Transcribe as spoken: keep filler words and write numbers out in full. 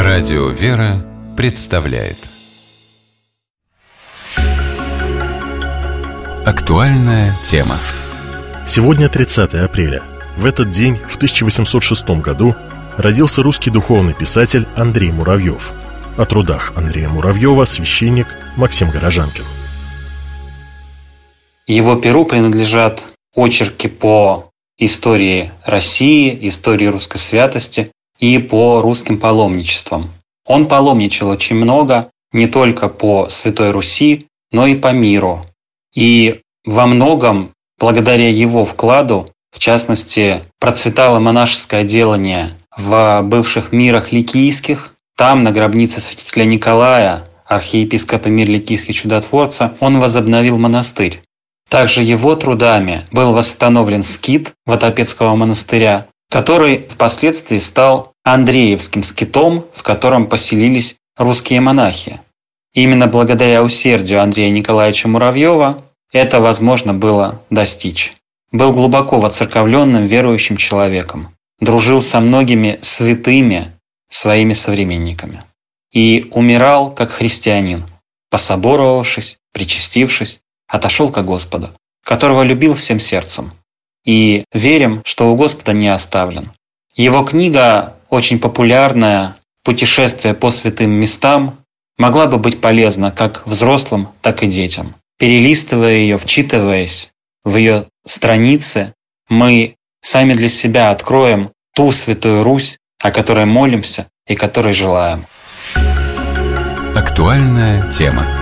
Радио «Вера» представляет актуальная тема. Сегодня тридцатое апреля. В этот день, в тысяча восемьсот шестом году, родился русский духовный писатель Андрей Муравьев. О трудах Андрея Муравьева священник Максим Горожанкин. Его перу принадлежат очерки по истории России, истории русской святости и по русским паломничествам. Он паломничал очень много, не только по Святой Руси, но и по миру. И во многом, благодаря его вкладу, в частности, процветало монашеское делание в бывших мирах ликийских. Там, на гробнице святителя Николая, архиепископа мир ликийский чудотворца, он возобновил монастырь. Также его трудами был восстановлен скит Ватопецкого монастыря, который впоследствии стал Андреевским скитом, в котором поселились русские монахи. Именно благодаря усердию Андрея Николаевича Муравьева это возможно было достичь. Был глубоко воцерковленным верующим человеком, дружил со многими святыми своими современниками и умирал как христианин, пособоровавшись, причастившись, отошел ко Господу, которого любил всем сердцем. И верим, что у Господа не оставлен. Его книга, очень популярная, «Путешествие по святым местам», могла бы быть полезна как взрослым, так и детям. Перелистывая ее, вчитываясь в ее страницы, мы сами для себя откроем ту Святую Русь, о которой молимся и которой желаем. Актуальная тема.